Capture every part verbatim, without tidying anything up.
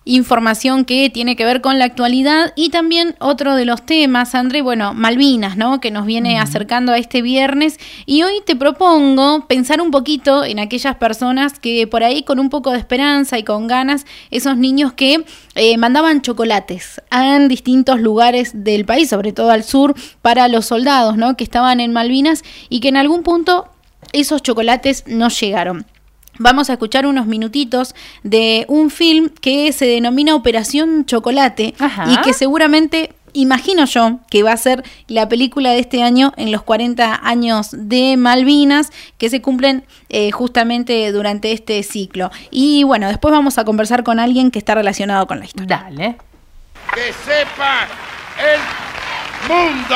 información que tiene que ver con la actualidad y también otro de los temas, André, bueno, Malvinas, ¿no? Que nos viene uh-huh. acercando a este viernes, y hoy te propongo pensar un poquito en aquellas personas que por ahí con un poco de esperanza y con ganas, esos niños que eh, mandaban chocolates en distintos lugares del país, sobre todo al sur, para los soldados, ¿no? Que estaban en Malvinas y que en algún punto esos chocolates no llegaron. Vamos a escuchar unos minutitos de un film que se denomina Operación Chocolate. Ajá. Y que seguramente, imagino yo, que va a ser la película de este año en los cuarenta años de Malvinas, que se cumplen eh, justamente durante este ciclo. Y bueno, después vamos a conversar con alguien que está relacionado con la historia. Dale. ¡Que sepa el mundo!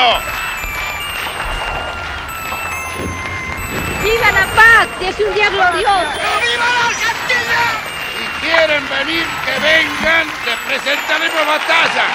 ¡Viva la paz! ¡Que es un día glorioso! ¡Viva la Argentina! Si quieren venir, que vengan, les presentaremos batalla.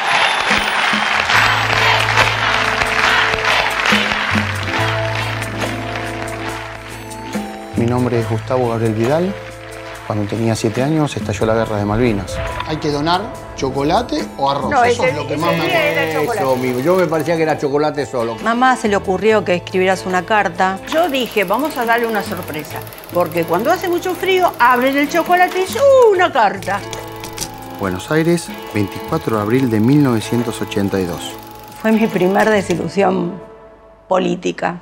Mi nombre es Gustavo Gabriel Vidal. Cuando tenía siete años estalló la guerra de Malvinas. ¿Hay que donar chocolate o arroz? No, Eso ese, es lo que más me acuerdo. Eso mismo. Yo me parecía que era chocolate solo. Mamá se le ocurrió que escribieras una carta. Yo dije, vamos a darle una sorpresa. Porque cuando hace mucho frío, abren el chocolate y dice, ¡uh, una carta! Buenos Aires, veinticuatro de abril de mil novecientos ochenta y dos. Fue mi primer desilusión política.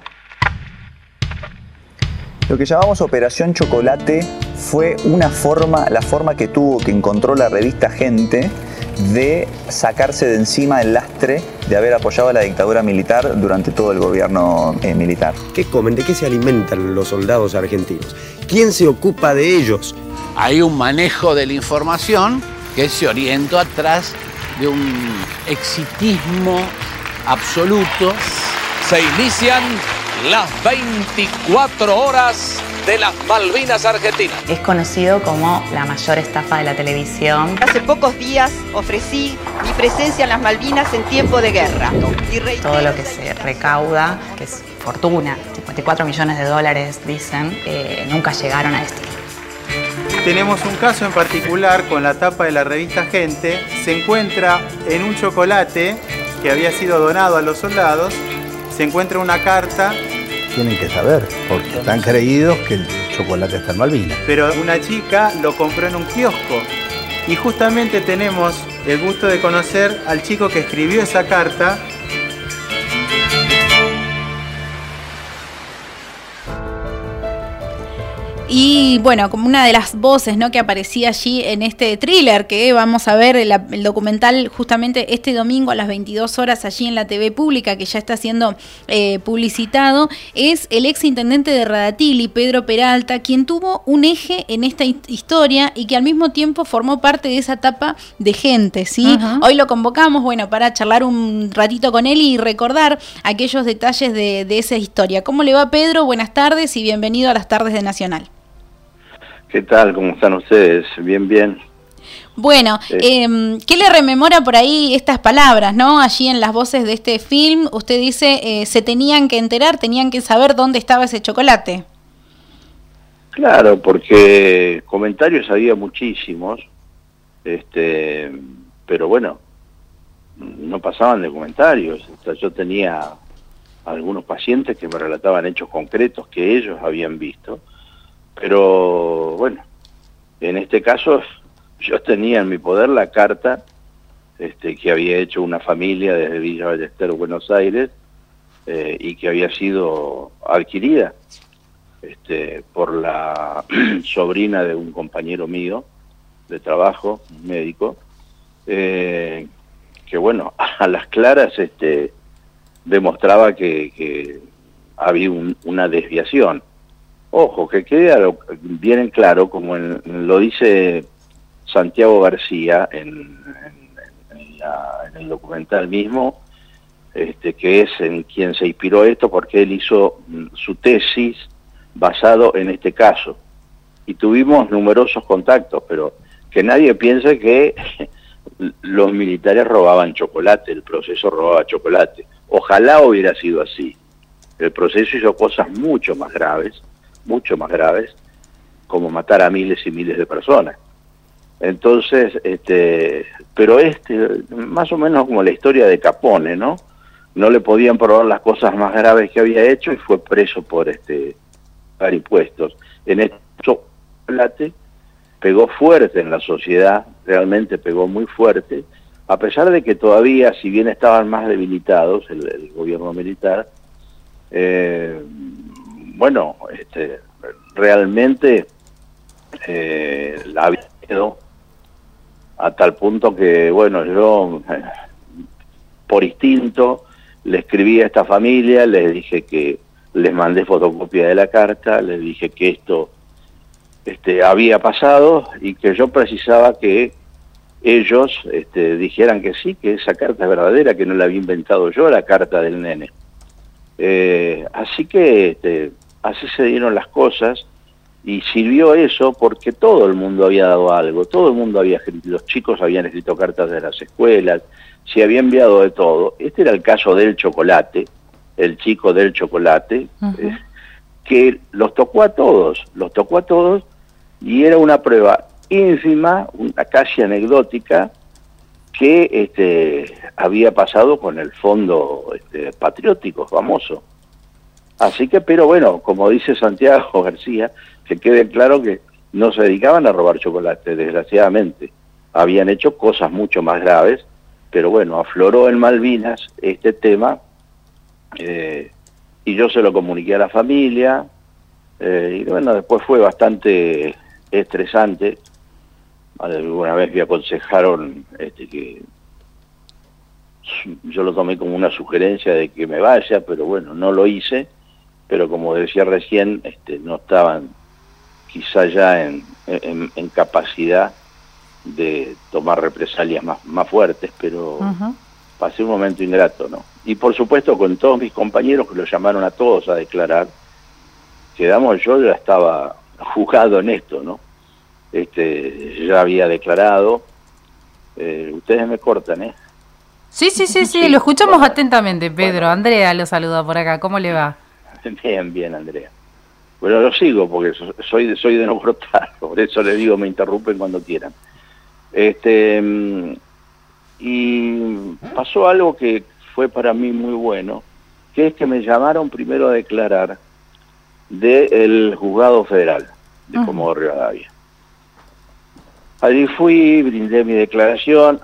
Lo que llamamos Operación Chocolate fue una forma, la forma que tuvo, que encontró la revista Gente, de sacarse de encima el lastre de haber apoyado a la dictadura militar durante todo el gobierno eh, militar. ¿Qué comen? ¿De qué se alimentan los soldados argentinos? ¿Quién se ocupa de ellos? Hay un manejo de la información que se orientó atrás de un exitismo absoluto. Se inician las veinticuatro horas de las Malvinas Argentinas. Es conocido como la mayor estafa de la televisión. Hace pocos días ofrecí mi presencia en las Malvinas en tiempo de guerra. Y todo lo que se recauda, que es fortuna, cincuenta y cuatro millones de dólares dicen, eh, nunca llegaron a destino. Tenemos un caso en particular con la tapa de la revista Gente. Se encuentra en un chocolate que había sido donado a los soldados, se encuentra una carta. Tienen que saber, porque están creídos que el chocolate está en Malvinas. Pero una chica lo compró en un kiosco. Y justamente tenemos el gusto de conocer al chico que escribió esa carta. Y bueno, como una de las voces, ¿no?, que aparecía allí en este thriller, que vamos a ver el, el documental justamente este domingo a las veintidós horas allí en la T V pública, que ya está siendo eh, publicitado, es el ex intendente de Radatili, Pedro Peralta, quien tuvo un eje en esta historia y que al mismo tiempo formó parte de esa etapa de Gente, ¿sí? Uh-huh. Hoy lo convocamos, bueno, para charlar un ratito con él y recordar aquellos detalles de, de esa historia. ¿Cómo le va, Pedro? Buenas tardes y bienvenido a las tardes de Nacional. ¿Qué tal? ¿Cómo están ustedes? Bien, bien. Bueno, eh, ¿qué le rememora por ahí estas palabras, no? Allí en las voces de este film, usted dice, eh, se tenían que enterar, tenían que saber dónde estaba ese chocolate. Claro, porque comentarios había muchísimos, este, pero bueno, no pasaban de comentarios. O sea, yo tenía algunos pacientes que me relataban hechos concretos que ellos habían visto. Pero bueno, en este caso yo tenía en mi poder la carta este, que había hecho una familia desde Villa Ballester, Buenos Aires, eh, y que había sido adquirida este, por la sobrina de un compañero mío de trabajo, un médico, eh, que bueno, a las claras este, demostraba que, que había un, una desviación. Ojo, que quede bien en claro, como en, lo dice Santiago García en, en, en, la, en el documental mismo, este, que es en quien se inspiró esto, porque él hizo su tesis basado en este caso. Y tuvimos numerosos contactos, pero que nadie piense que los militares robaban chocolate, el proceso robaba chocolate. Ojalá hubiera sido así. El proceso hizo cosas mucho más graves, mucho más graves, como matar a miles y miles de personas. Entonces, este, pero este, más o menos como la historia de Capone, ¿no? No le podían probar las cosas más graves que había hecho y fue preso por este pagar impuestos. En este chocolate pegó fuerte en la sociedad, realmente pegó muy fuerte, a pesar de que todavía, si bien estaban más debilitados, el, el gobierno militar, eh, bueno, este, realmente eh, la había quedado a tal punto que, bueno, yo eh, por instinto le escribí a esta familia, les dije que les mandé fotocopia de la carta, les dije que esto este, había pasado y que yo precisaba que ellos este, dijeran que sí, que esa carta es verdadera, que no la había inventado yo, la carta del nene. Eh, así que este, así se dieron las cosas y sirvió eso porque todo el mundo había dado algo, todo el mundo había escrito, los chicos habían escrito cartas de las escuelas, se había enviado de todo. Este era el caso del chocolate, el chico del chocolate, uh-huh. eh, que los tocó a todos, los tocó a todos y era una prueba ínfima, una casi anecdótica, que este, había pasado con el fondo este, patriótico famoso. Así que, pero bueno, como dice Santiago García, que quede claro que no se dedicaban a robar chocolate, desgraciadamente. Habían hecho cosas mucho más graves, pero bueno, afloró en Malvinas este tema, eh, y yo se lo comuniqué a la familia, eh, y bueno, después fue bastante estresante. Alguna vez me aconsejaron este, que yo lo tomé como una sugerencia de que me vaya, pero bueno, no lo hice, pero como decía recién, este, no estaban quizá ya en, en, en capacidad de tomar represalias más, más fuertes, pero uh-huh. pasé un momento ingrato, ¿no? Y por supuesto con todos mis compañeros que los llamaron a todos a declarar, quedamos, yo ya estaba juzgado en esto, ¿no? Este, ya había declarado, eh, ustedes me cortan, ¿eh? Sí, sí, sí, sí, sí. Lo escuchamos bueno, atentamente, Pedro. Bueno. Andrea lo saluda por acá, ¿cómo le va? Bien, bien, Andrea. Bueno, lo sigo porque soy, soy de no cortar, por eso les digo, me interrumpen cuando quieran. Este, y pasó algo que fue para mí muy bueno, que es que me llamaron primero a declarar del juzgado federal de uh-huh. Comodoro Rivadavia. Allí fui, brindé mi declaración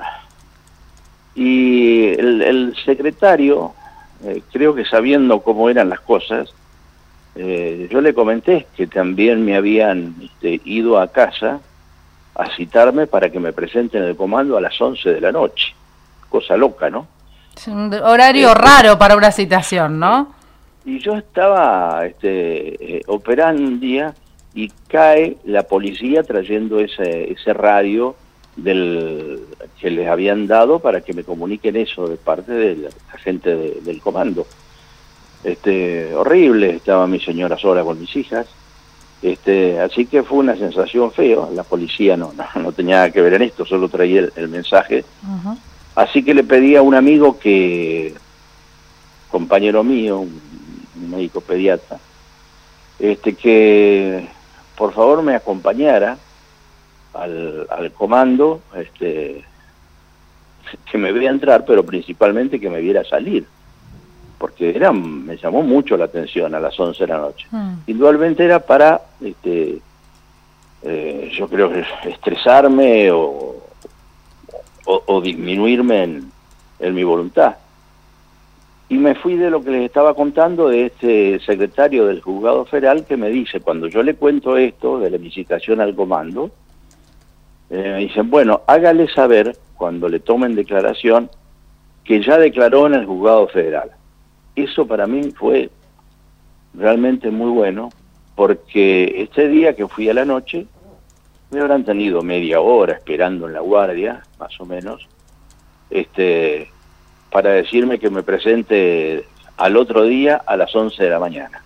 y el, el secretario, eh, creo que sabiendo cómo eran las cosas, eh, yo le comenté que también me habían este, ido a casa a citarme para que me presenten el comando a las once de la noche. Cosa loca, ¿no? Es un horario este, raro para una citación, ¿no? Y yo estaba este, eh, operando un día y cae la policía trayendo ese, ese radio del que les habían dado para que me comuniquen eso de parte de la gente de, del comando. Este, horrible, estaba mi señora sola con mis hijas, este, así que fue una sensación fea. La policía no, no, no tenía nada que ver en esto, solo traía el, el mensaje. Uh-huh. Así que le pedí a un amigo que, compañero mío, un, un médico pediatra, este, que por favor me acompañara al, al comando, este, que me viera entrar, pero principalmente que me viera salir, porque era, me llamó mucho la atención a las once de la noche. Mm. Indudablemente era para, este, eh, yo creo que estresarme o, o, o disminuirme en, en mi voluntad. Y me fui de lo que les estaba contando de este secretario del juzgado federal que me dice, cuando yo le cuento esto de la visitación al comando, eh, me dicen, bueno, hágale saber cuando le tomen declaración que ya declaró en el juzgado federal. Eso para mí fue realmente muy bueno, porque este día que fui a la noche, me habrán tenido media hora esperando en la guardia, más o menos, este... para decirme que me presente al otro día a las once de la mañana.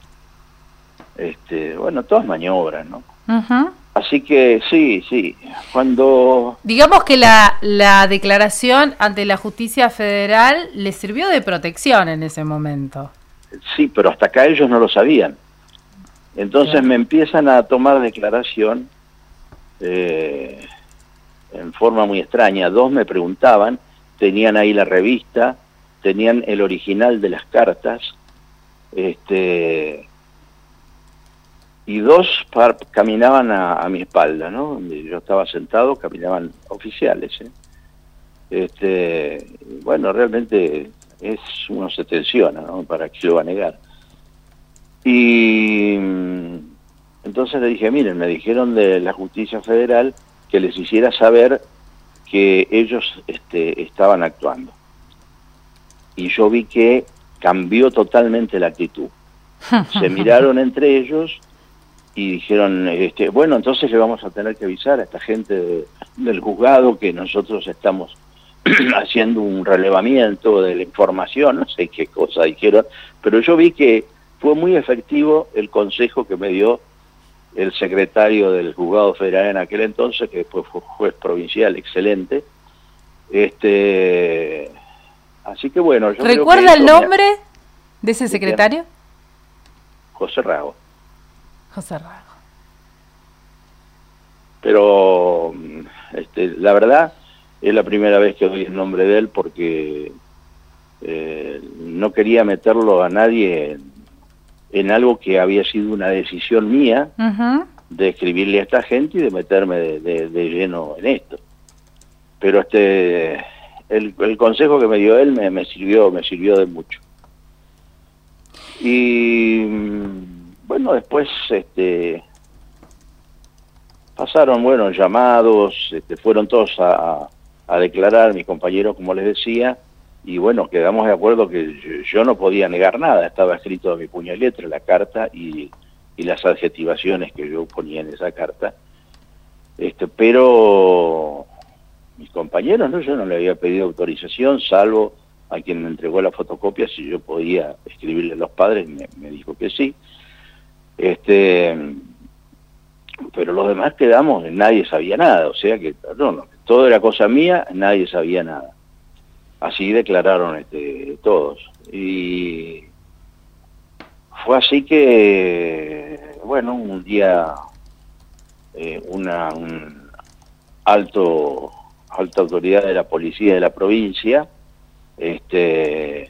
Este, bueno, todas maniobras, ¿no? Uh-huh. Así que sí, sí, cuando... Digamos que la, la declaración ante la justicia federal le sirvió de protección en ese momento. Sí, pero hasta acá ellos no lo sabían. Entonces Bien. me empiezan a tomar declaración, eh, en forma muy extraña. Dos me preguntaban, tenían ahí la revista, tenían el original de las cartas, este, y dos par, caminaban a, a mi espalda, ¿no? Donde yo estaba sentado, caminaban oficiales, ¿eh? Este, bueno, realmente es, uno se tensiona, ¿no? ¿Para qué lo va a negar? Y entonces le dije, miren, me dijeron de la Justicia Federal que les hiciera saber que ellos este, estaban actuando. Y yo vi que cambió totalmente la actitud. Se miraron entre ellos y dijeron, este, bueno, entonces le vamos a tener que avisar a esta gente de, del juzgado que nosotros estamos haciendo un relevamiento de la información, no sé qué cosa dijeron, pero yo vi que fue muy efectivo el consejo que me dio el secretario del juzgado federal en aquel entonces, que después fue juez provincial, excelente. Este, así que bueno, yo ¿recuerda creo que el eso, nombre mira, de ese secretario? José Rago. José Rago. Pero este, la verdad es la primera vez que doy el nombre de él porque eh, no quería meterlo a nadie en, en algo que había sido una decisión mía, uh-huh, de escribirle a esta gente y de meterme de, de, de lleno en esto. Pero este el, el consejo que me dio él me, me sirvió me sirvió de mucho. Y bueno, después este pasaron buenos llamados, este, fueron todos a, a declarar, mis compañeros, como les decía, y bueno, quedamos de acuerdo que yo, yo no podía negar nada, estaba escrito a mi puño y letra la carta y, y las adjetivaciones que yo ponía en esa carta, este, pero mis compañeros, no, yo no le había pedido autorización, salvo a quien me entregó la fotocopia, si yo podía escribirle a los padres, me, me dijo que sí, este, pero los demás quedamos, nadie sabía nada, o sea que no, no, todo era cosa mía, nadie sabía nada. Así declararon este, todos. Y fue así que, bueno, un día eh, una un alto alta autoridad de la policía de la provincia, este,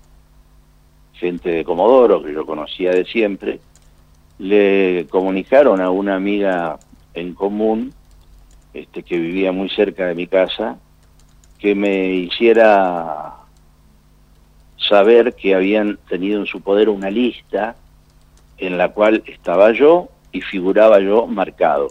gente de Comodoro que yo conocía de siempre, le comunicaron a una amiga en común, este, que vivía muy cerca de mi casa, que me hiciera saber que habían tenido en su poder una lista en la cual estaba yo y figuraba yo marcado.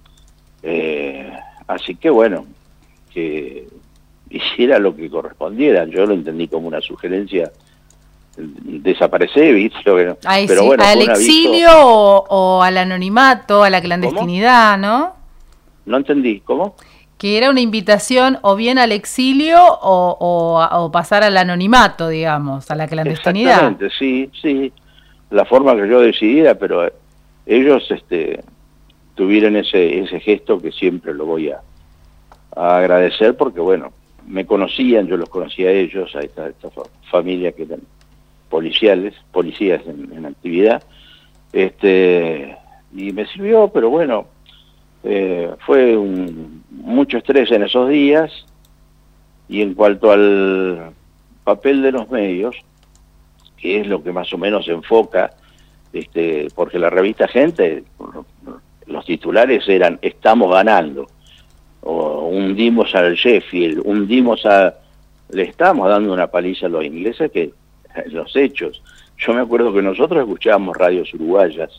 Eh, así que bueno, que hiciera lo que correspondiera. Yo lo entendí como una sugerencia, desaparecer, ¿viste? Pero, Ay, pero sí, bueno, al exilio o, o al anonimato, a la clandestinidad, ¿cómo? ¿No? No entendí, ¿cómo? Que era una invitación o bien al exilio o, o, o pasar al anonimato, digamos, a la clandestinidad. Exactamente, sí, sí, la forma que yo decidiera, pero ellos este, tuvieron ese, ese gesto que siempre lo voy a, a agradecer porque, bueno, me conocían, yo los conocía a ellos, a esta, esta familia que eran policiales, policías en, en actividad, este, y me sirvió, pero bueno, eh, fue un, mucho estrés en esos días. Y en cuanto al papel de los medios, que es lo que más o menos enfoca, este, porque la revista Gente, los titulares eran "estamos ganando", o "hundimos al Sheffield", "hundimos a..." Le estamos dando una paliza a los ingleses, que los hechos. Yo me acuerdo que nosotros escuchábamos radios uruguayas,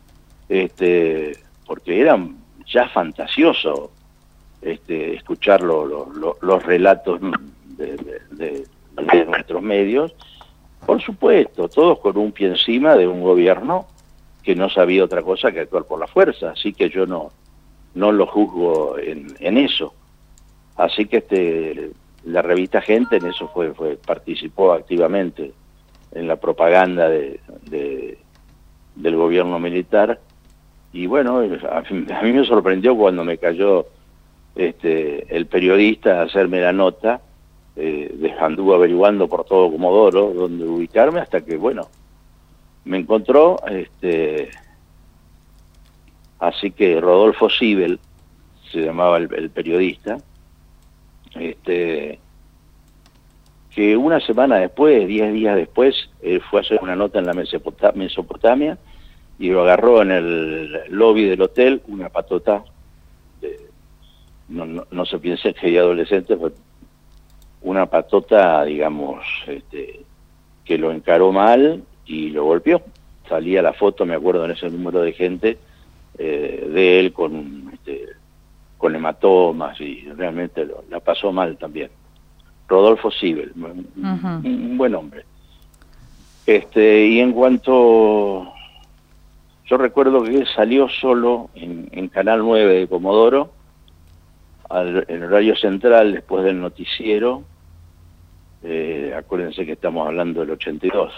este, porque eran ya fantasioso este, escuchar lo, lo, lo, los relatos de, de, de, de nuestros medios. Por supuesto, todos con un pie encima de un gobierno que no sabía otra cosa que actuar por la fuerza, así que yo no, no lo juzgo en, en eso. Así que este, la revista Gente en eso fue, fue participó activamente en la propaganda de, de, del gobierno militar. Y bueno, a mí me sorprendió cuando me cayó este, el periodista a hacerme la nota, eh, anduvo averiguando por todo Comodoro dónde ubicarme, hasta que, bueno, me encontró, este, así que Rodolfo Sibel, se llamaba el, el periodista, este, que una semana después, diez días después, él fue a hacer una nota en la Mesopotamia y lo agarró en el lobby del hotel una patota. De, no, no, no se piense que hay adolescentes, pero una patota, digamos, este, que lo encaró mal y lo golpeó. Salía la foto, me acuerdo, en ese número de gente, eh, de él con, este, con hematomas, y realmente lo, la pasó mal también. Rodolfo Sibel, un, uh-huh. un buen hombre. Este, y en cuanto... Yo recuerdo que salió solo en, en Canal nueve de Comodoro, al, en horario central, después del noticiero. Eh, acuérdense que estamos hablando del ochenta y dos.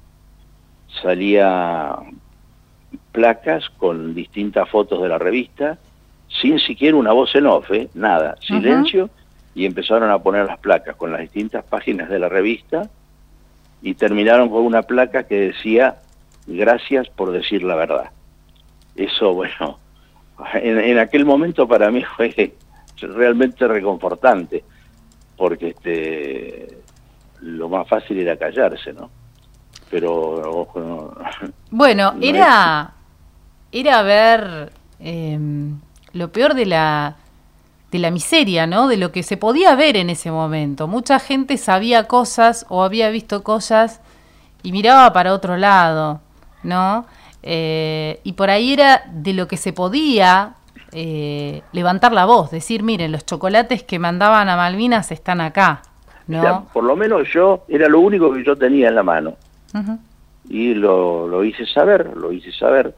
Salía placas con distintas fotos de la revista, sin siquiera una voz en off, ¿eh? Nada, silencio, uh-huh. Y empezaron a poner las placas con las distintas páginas de la revista, y terminaron con una placa que decía: gracias por decir la verdad. Eso, bueno, en, en aquel momento para mí fue realmente reconfortante, porque este lo más fácil era callarse, ¿no? Pero ojo, no, bueno, no era es... era ver eh, lo peor de la de la miseria, ¿no? De lo que se podía ver en ese momento. Mucha gente sabía cosas o había visto cosas y miraba para otro lado, ¿no? Eh, y por ahí era de lo que se podía eh, levantar la voz, decir, miren, los chocolates que mandaban a Malvinas están acá, ¿no? O sea, por lo menos yo, era lo único que yo tenía en la mano. Uh-huh. Y lo, lo hice saber, lo hice saber.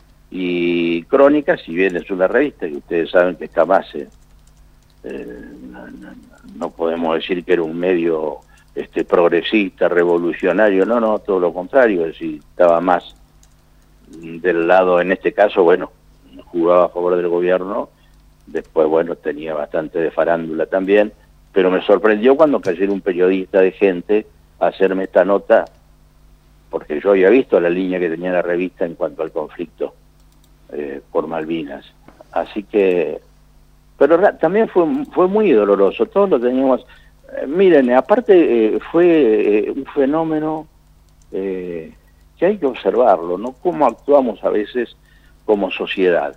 Y Crónica, si bien es una revista que ustedes saben que jamás eh, eh, no, no, no podemos decir que era un medio este progresista, revolucionario, no, no, todo lo contrario, es decir, estaba más del lado, en este caso, bueno, jugaba a favor del gobierno, después, bueno, tenía bastante de farándula también, pero me sorprendió cuando cayera un periodista de Gente a hacerme esta nota, porque yo había visto la línea que tenía la revista en cuanto al conflicto eh, por Malvinas, así que, pero también fue, fue muy doloroso, todos lo teníamos. Miren, aparte eh, fue eh, un fenómeno eh, que hay que observarlo, ¿no? Cómo actuamos a veces como sociedad.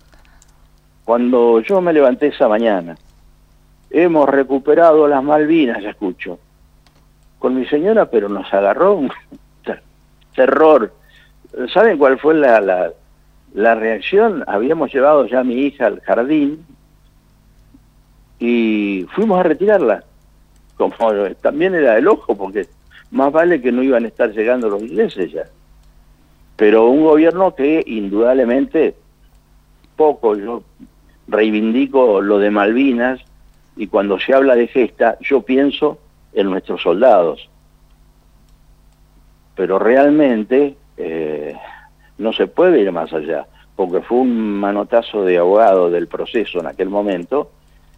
Cuando yo me levanté esa mañana, hemos recuperado las Malvinas, ya escucho, con mi señora, pero nos agarró un ter terror. ¿Saben cuál fue la, la, la reacción? Habíamos llevado ya a mi hija al jardín y fuimos a retirarla. Como también era el ojo, porque más vale que no iban a estar llegando los ingleses ya. Pero un gobierno que indudablemente poco, yo reivindico lo de Malvinas, y cuando se habla de gesta, yo pienso en nuestros soldados. Pero realmente eh, no se puede ir más allá, porque fue un manotazo de ahogado del proceso en aquel momento.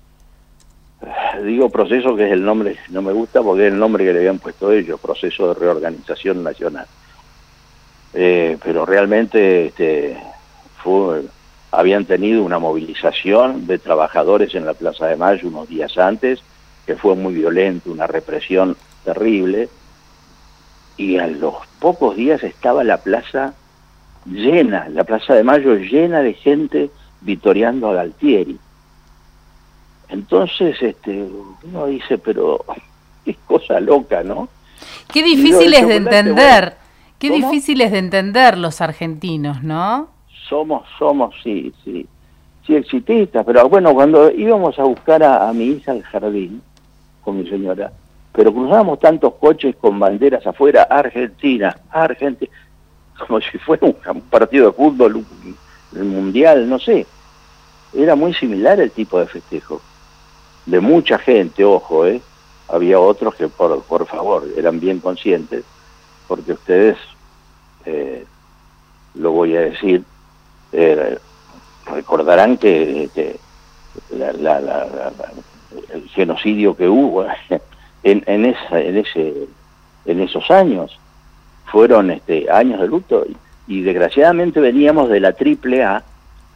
Digo proceso, que es el nombre, no me gusta porque es el nombre que le habían puesto ellos, Proceso de Reorganización Nacional. Eh, pero realmente este, fue, habían tenido una movilización de trabajadores en la Plaza de Mayo unos días antes, que fue muy violento, una represión terrible, y a los pocos días estaba la plaza llena, la Plaza de Mayo llena de gente vitoreando a Galtieri. Entonces, este, uno dice, pero qué cosa loca, ¿no? Qué difícil es de entender, bueno, qué difícil es de entender los argentinos, ¿no? Somos, somos, sí, sí, sí exitistas, pero bueno, cuando íbamos a buscar a, a mi hija al jardín, con mi señora, pero cruzábamos tantos coches con banderas afuera, Argentina, Argentina, como si fuera un, un partido de fútbol, un, un mundial, no sé. Era muy similar el tipo de festejo. De mucha gente, ojo, ¿eh? Había otros que, por, por favor, eran bien conscientes, porque ustedes, eh, lo voy a decir, eh, recordarán que, que la, la, la, la, el genocidio que hubo en, en, esa, en, ese, en esos años fueron este, años de luto, y, y desgraciadamente veníamos de la triple A,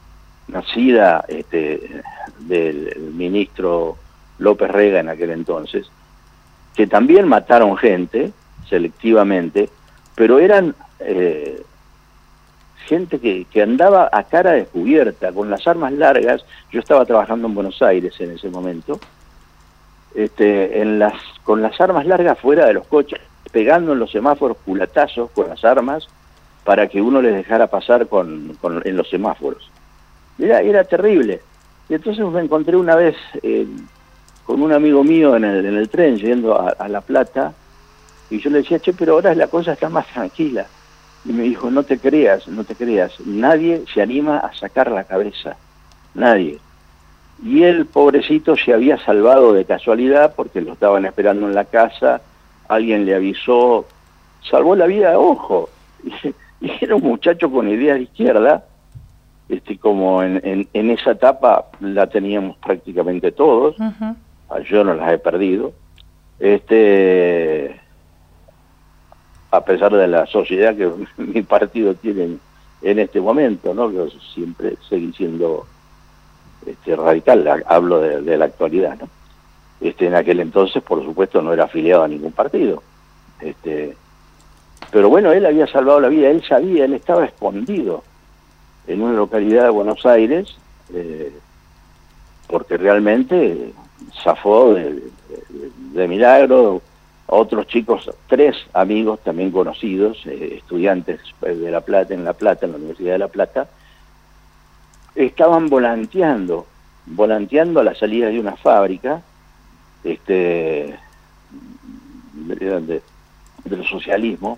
nacida este, del ministro López Rega en aquel entonces, que también mataron gente selectivamente, pero eran eh, gente que, que andaba a cara descubierta, con las armas largas. Yo estaba trabajando en Buenos Aires en ese momento, este, en las, con las armas largas fuera de los coches, pegando en los semáforos culatazos con las armas para que uno les dejara pasar con, con, en los semáforos. Era, era terrible. Y entonces me encontré una vez eh, con un amigo mío en el, en el tren yendo a, a La Plata, y yo le decía, che, pero ahora la cosa está más tranquila. Y me dijo, no te creas, no te creas, nadie se anima a sacar la cabeza, nadie. Y él, pobrecito, se había salvado de casualidad porque lo estaban esperando en la casa, alguien le avisó, salvó la vida, ojo, y, y era un muchacho con ideas de izquierda, este, como en, en, en esa etapa la teníamos prácticamente todos, uh-huh. Yo no las he perdido, este... a pesar de la sociedad que mi partido tiene en este momento, ¿no? Que siempre seguí siendo este, radical, hablo de, de la actualidad, ¿no? Este, en aquel entonces, por supuesto, no era afiliado a ningún partido. Este, pero bueno, él había salvado la vida, él sabía, él estaba escondido en una localidad de Buenos Aires, eh, porque realmente zafó de, de, de milagro. Otros chicos, tres amigos también conocidos, eh, estudiantes de La Plata, en La Plata, en la Universidad de La Plata, estaban volanteando, volanteando a la salida de una fábrica, este, de, de, del socialismo,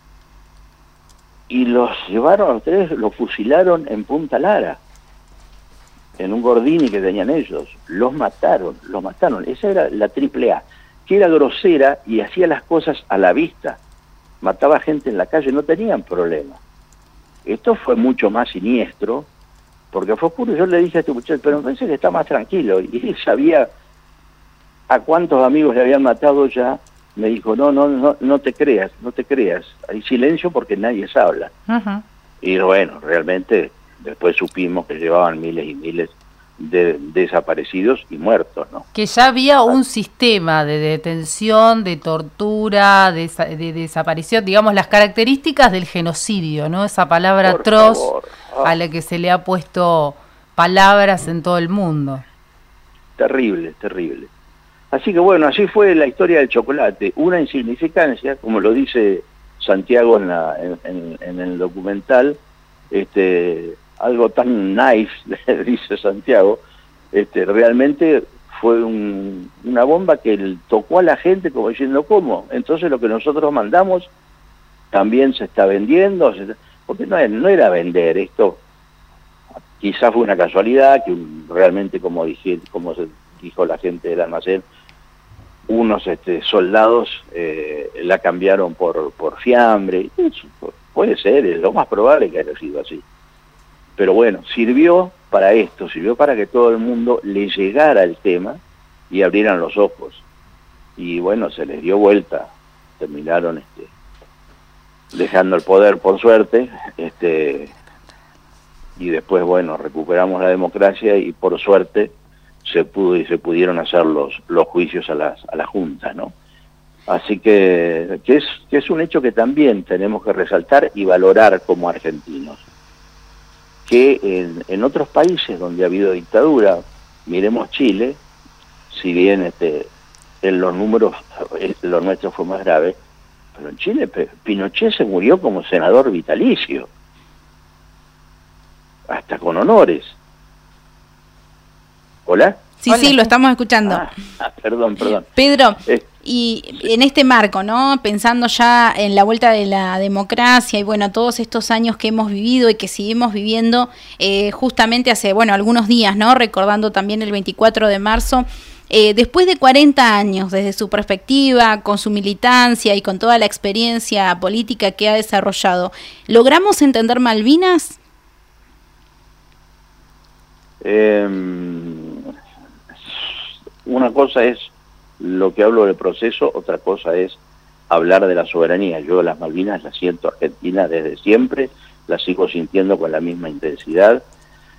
y los llevaron a los tres, los fusilaron en Punta Lara, en un Gordini que tenían ellos, los mataron, los mataron, esa era la triple A, que era grosera y hacía las cosas a la vista, mataba gente en la calle, no tenían problema. Esto fue mucho más siniestro, porque fue oscuro. Yo le dije a este muchacho, pero me parece que está más tranquilo, y él sabía a cuántos amigos le habían matado ya. Me dijo, no, no, no, no te creas, no te creas, hay silencio porque nadie se habla. Uh-huh. Y bueno, realmente después supimos que llevaban miles y miles de desaparecidos y muertos, ¿no? Que ya había un sistema de detención, de tortura, de, de desaparición, digamos, las características del genocidio, ¿no? Esa palabra Por atroz ah. a la que se le ha puesto palabras en todo el mundo. Terrible, terrible. Así que bueno, así fue la historia del chocolate, una insignificancia, como lo dice Santiago en, la, en, en, en el documental, este... algo tan nice, dice Santiago, este, realmente fue un, una bomba que tocó a la gente como diciendo, ¿cómo? Entonces lo que nosotros mandamos también se está vendiendo, se está, porque no, no era vender esto, quizás fue una casualidad, que un, realmente, como, dije, como se dijo la gente del almacén, unos este, soldados eh, la cambiaron por, por fiambre, eso puede ser, es lo más probable que haya sido así. Pero bueno, sirvió para esto, sirvió para que todo el mundo le llegara el tema y abrieran los ojos. Y bueno, se les dio vuelta, terminaron este, dejando el poder por suerte, este, y después, bueno, recuperamos la democracia y por suerte se pudo y se pudieron hacer los, los juicios a las, a las juntas, ¿no? Así que, que, es, que es un hecho que también tenemos que resaltar y valorar como argentinos. Que en, en otros países donde ha habido dictadura, miremos Chile, si bien este, en los números lo nuestro fue más grave, pero en Chile Pinochet se murió como senador vitalicio, hasta con honores. ¿Hola? Sí, Hola. sí, lo estamos escuchando. Ah, ah, perdón, perdón. Pedro, eh, y en este marco, ¿no? Pensando ya en la vuelta de la democracia y bueno, todos estos años que hemos vivido y que seguimos viviendo, eh, justamente hace, bueno, algunos días, ¿no? Recordando también el veinticuatro de marzo, eh, después de cuarenta años, desde su perspectiva, con su militancia y con toda la experiencia política que ha desarrollado, ¿logramos entender Malvinas? Eh, una cosa es lo que hablo del proceso, otra cosa es hablar de la soberanía. Yo las Malvinas las siento argentinas desde siempre, las sigo sintiendo con la misma intensidad.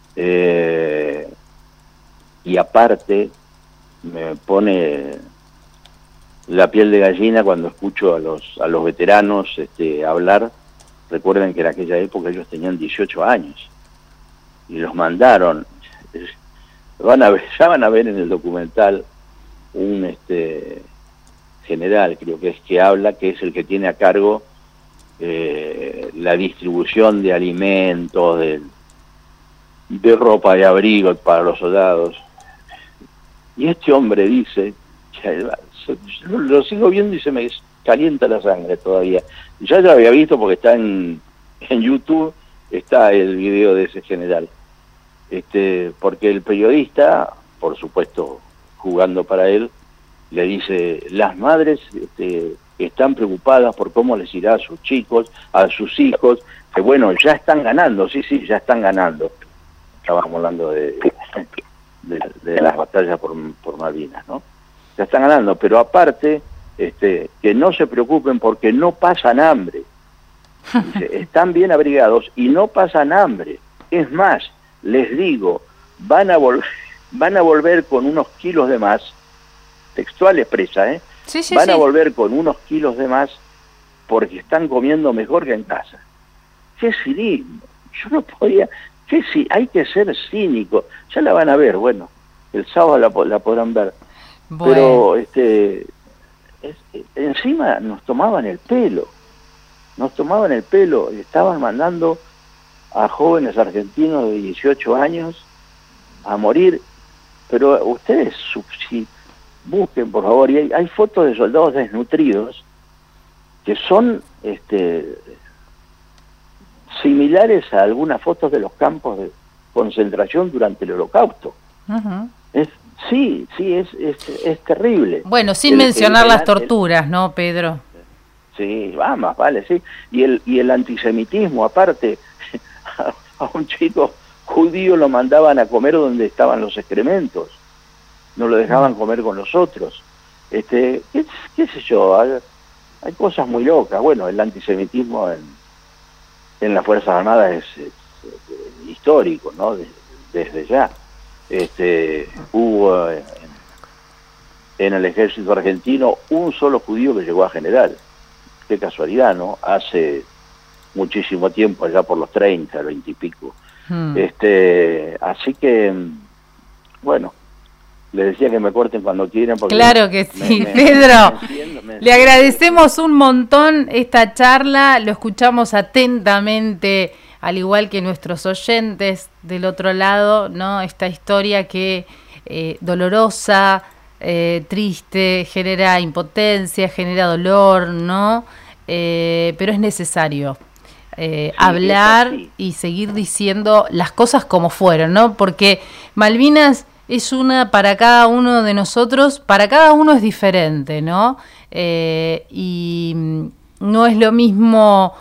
Eh, y aparte me pone la piel de gallina cuando escucho a los a los veteranos este, hablar. Recuerden que en aquella época ellos tenían dieciocho años y los mandaron. Van a ver, ya van a ver en el documental un este general, creo que es que habla, que es el que tiene a cargo eh, la distribución de alimentos, de, de ropa de abrigo para los soldados. Y este hombre dice, lo sigo viendo y se me calienta la sangre todavía. Ya lo había visto porque está en, en YouTube, está el video de ese general. Este, porque el periodista, por supuesto, jugando para él, le dice, las madres este, están preocupadas por cómo les irá a sus chicos, a sus hijos, que bueno, ya están ganando, sí, sí, ya están ganando. Estábamos hablando de, de, de las batallas por, por Malvinas, ¿no? Ya están ganando, pero aparte, este, que no se preocupen porque no pasan hambre. Dice, están bien abrigados y no pasan hambre. Es más, les digo, van a, vol van a volver con unos kilos de más, textual expresa, ¿eh? Sí, sí, van sí. a volver con unos kilos de más porque están comiendo mejor que en casa. ¡Qué cinismo! Yo no podía... ¿Qué sí? Hay que ser cínico. Ya la van a ver, bueno, el sábado la, la podrán ver. Bueno. Pero este, es, encima nos tomaban el pelo. Nos tomaban el pelo. Estaban mandando a jóvenes argentinos de dieciocho años a morir. Pero ustedes, si busquen, por favor, y hay, hay fotos de soldados desnutridos que son este, similares a algunas fotos de los campos de concentración durante el Holocausto. Uh-huh. Es, sí, sí, es, es, es terrible. Bueno, sin el, mencionar el, el, las torturas, el, ¿no, Pedro? Sí, vamos, vale, sí. Y el, y el antisemitismo, aparte, a, a un chico judío lo mandaban a comer donde estaban los excrementos. No lo dejaban comer con los otros. Este, qué, qué sé yo, hay, hay cosas muy locas. Bueno, el antisemitismo en, en las Fuerzas Armadas es, es, es histórico, ¿no? De, desde ya. Este, hubo en, en el ejército argentino un solo judío que llegó a general. Qué casualidad, ¿no? Hace muchísimo tiempo, allá por los treinta, veinte y pico. Hmm. Este, así que, bueno, les decía que me corten cuando quieran. Porque claro que sí, me, me, Pedro. Me entiendo, me le agradecemos un montón esta charla, lo escuchamos atentamente, al igual que nuestros oyentes del otro lado, ¿no? Esta historia que eh, dolorosa, eh, triste, genera impotencia, genera dolor, ¿no? Eh, pero es necesario eh, sí, hablar y seguir diciendo las cosas como fueron, ¿no? Porque Malvinas es una para cada uno de nosotros, para cada uno es diferente, ¿no? Eh, y no es lo mismo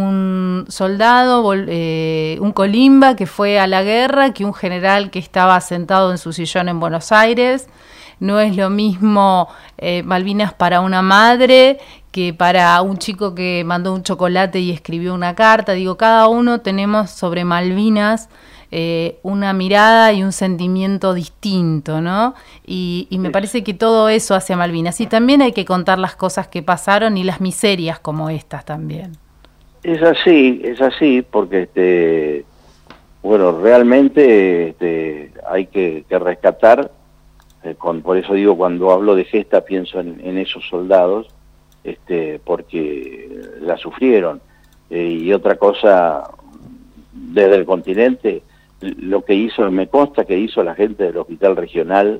un soldado, eh, un colimba que fue a la guerra que un general que estaba sentado en su sillón en Buenos Aires. No es lo mismo eh, Malvinas para una madre que para un chico que mandó un chocolate y escribió una carta. Digo, cada uno tenemos sobre Malvinas Eh, una mirada y un sentimiento distinto, ¿no? Y, y me parece que todo eso hace a Malvinas. Y también hay que contar las cosas que pasaron y las miserias como estas también. Es así, es así, porque este, bueno, realmente este, hay que, que rescatar, eh, con, por eso digo, cuando hablo de gesta pienso en, en esos soldados, este, porque la sufrieron. Eh, y otra cosa, desde el continente, lo que hizo, me consta que hizo la gente del hospital regional,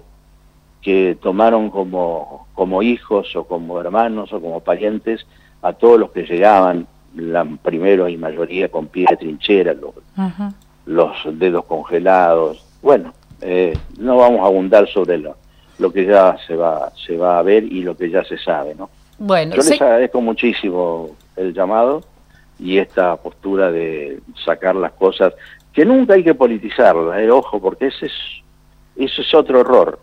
que tomaron como, como hijos o como hermanos o como parientes a todos los que llegaban, la primero y mayoría con pie de trinchera, los, uh-huh. los dedos congelados. Bueno, eh, no vamos a abundar sobre lo, lo que ya se va, se va a ver y lo que ya se sabe, ¿no? Bueno, yo sí. les agradezco muchísimo el llamado y esta postura de sacar las cosas, que nunca hay que politizarla, eh, ojo, porque ese es, ese es otro error.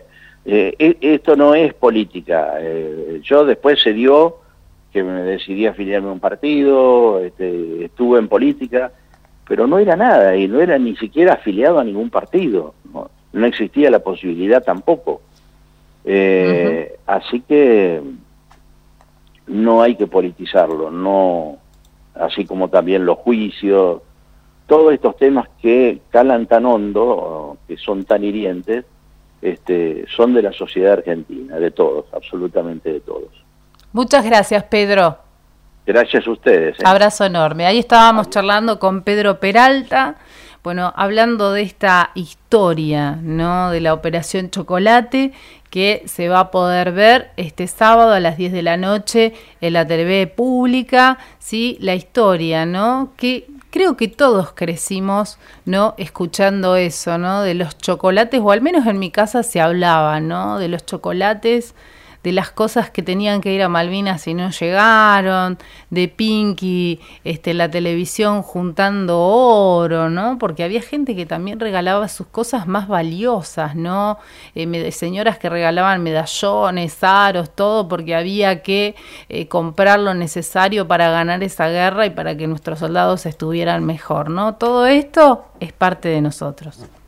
eh, esto no es política. Eh, yo después se dio que me decidí afiliarme a un partido, este, estuve en política, pero no era nada, y no era ni siquiera afiliado a ningún partido, no, no existía la posibilidad tampoco. Eh, uh-huh. Así que no hay que politizarlo, no, así como también los juicios, todos estos temas que calan tan hondo, que son tan hirientes, este, son de la sociedad argentina, de todos, absolutamente de todos. Muchas gracias, Pedro. Gracias a ustedes. ¿eh? Abrazo enorme. Ahí estábamos charlando con Pedro Peralta, bueno, hablando de esta historia, ¿no?, de la Operación Chocolate, que se va a poder ver este sábado a las diez de la noche en la T V pública, ¿sí? La historia, ¿no?, que creo que todos crecimos, ¿no?, escuchando eso, ¿no?, de los chocolates, o al menos en mi casa se hablaba, ¿no?, de los chocolates, de las cosas que tenían que ir a Malvinas y no llegaron, de Pinky este, en la televisión juntando oro, ¿no? Porque había gente que también regalaba sus cosas más valiosas, ¿no? Eh, me, señoras que regalaban medallones, aros, todo, porque había que eh, comprar lo necesario para ganar esa guerra y para que nuestros soldados estuvieran mejor, ¿no? Todo esto es parte de nosotros.